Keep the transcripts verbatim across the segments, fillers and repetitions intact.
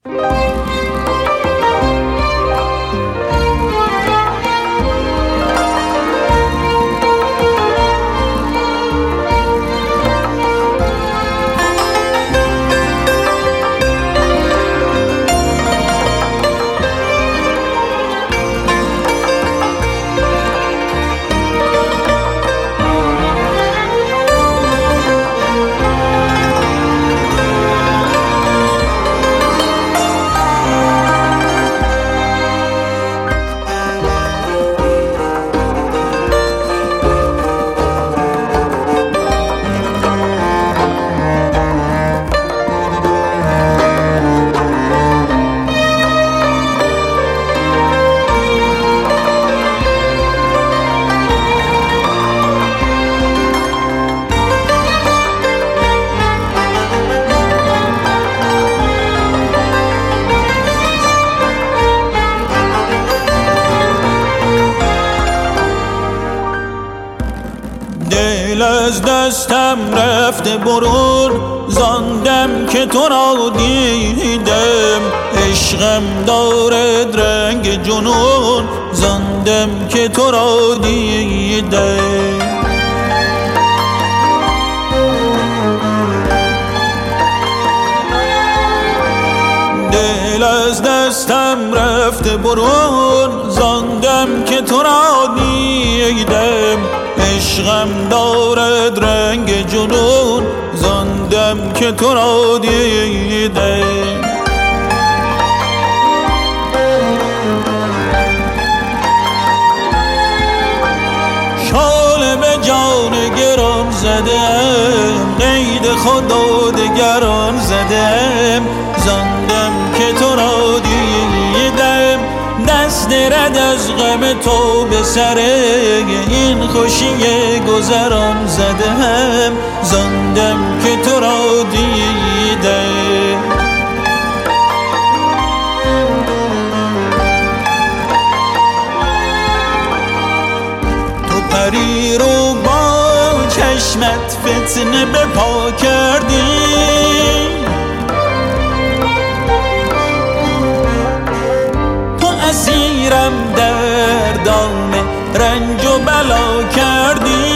دل از دستم رفته برون، زاندم که تو را دیدم. عشقم دارد رنگ جنون، زاندم که تو را دیدم. دل از دستم رفته برون، زاندم که تو را دیدم. عشقم دارد رنگ جنون، زاندم که تو را دیدم. شال به جان گران زدم، قید خدا دگران زدم. زاندم که تو را دیدم، دست رد از غم تو به سر این خوشی گذران زدم. زاندم که تو را دیدم. تو پری رو با چشمت فتنه به پا کردی، اسیرم در دام رنج و بلا کردی.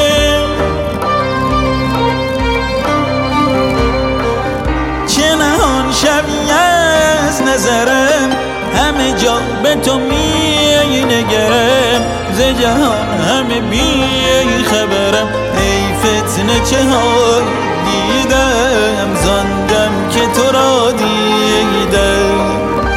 چه نهان شوی از نظرم، همه جا به تو می نگرم. ز جهان همه بی خبرم، ای فتنه چه های دیدم. زاندم که تو را دیدم.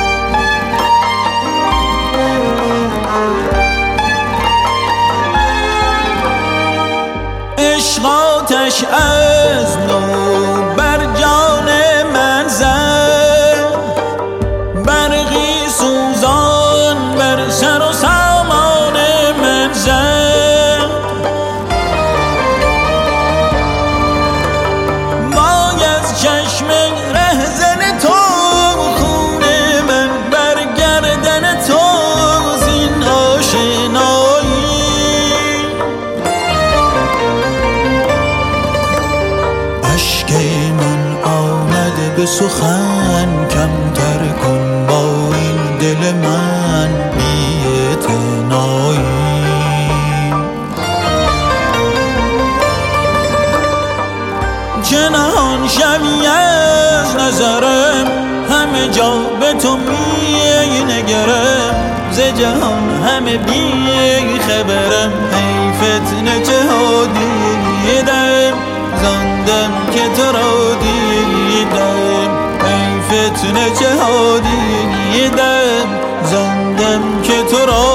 عشق آتش از نو بر جان من زد، برقی سوزان بر سر و سامان من زد. وای از چشم رهزن تو، خون من بر گردن تو، زین آشنایی. اشک من آمده به سخن، کمتر کن با این دل من بی‌اعتنایی. چه نهان شوی از نظرم، همه جا به تو می نگرم. ز جهان همه بی خبرم، ای فتنه چه ها دیدم. زاندم که تو را دیدم. ای فتنه چه ها دیدم. زاندم که تو را